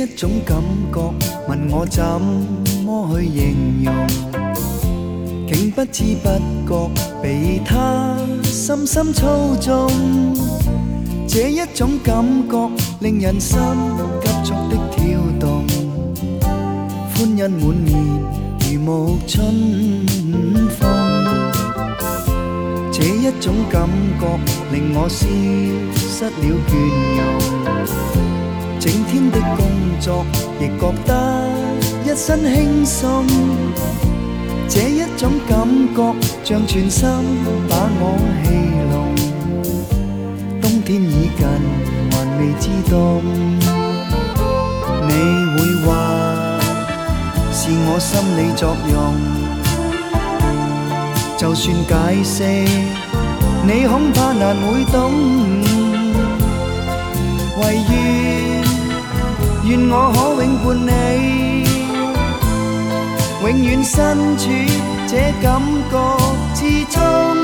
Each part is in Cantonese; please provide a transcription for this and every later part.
一種感覺，問我怎麼去形容？竟不知不覺被他深深操縱。這一種感覺令人心急速的跳動，歡欣滿面如沐春風。這一種感覺令我消失了倦容，整天的工作亦覺得一身輕鬆。這一種感覺像全心把我戲弄，冬天已近還未知凍。你會話是我心理作用，就算解釋你恐怕難會懂。唯願我可永伴你，永遠身處這感覺之中。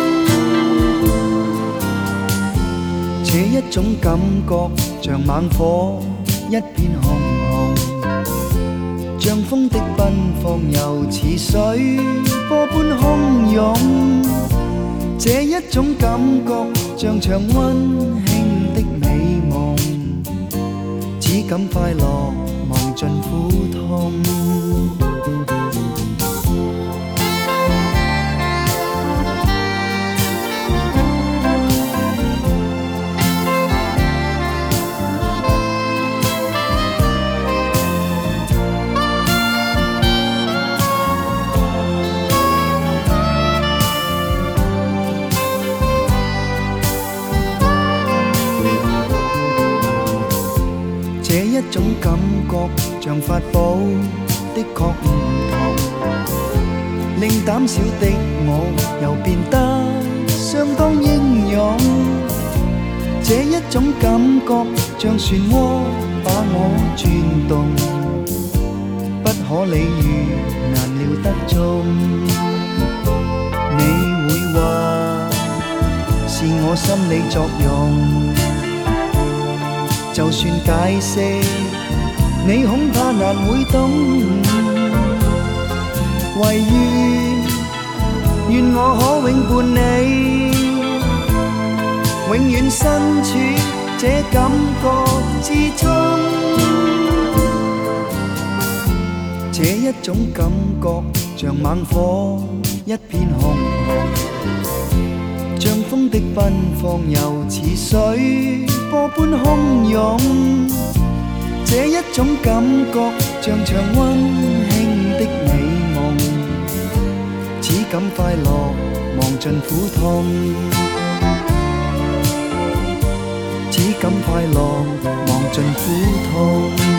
這一種感覺像猛火一片熊熊，像風的奔放又似水波般洶湧。這一種感覺像場溫馨的美夢，只感快樂忘盡苦痛。這一種感覺像法寶，的確唔同，令膽小的我又變得相當英勇。這一種感覺像漩渦把我轉動，不可理喻難料得中。你會話是我心理作用，就算解釋你恐怕難會懂。唯願我可永伴你，永遠身處這感覺之中。這一種感覺像猛火一片熊熊，像風的奔放又似水波般洶湧。這一種感覺像場溫馨的美夢，只感快樂忘盡苦痛，只感快樂忘盡苦痛。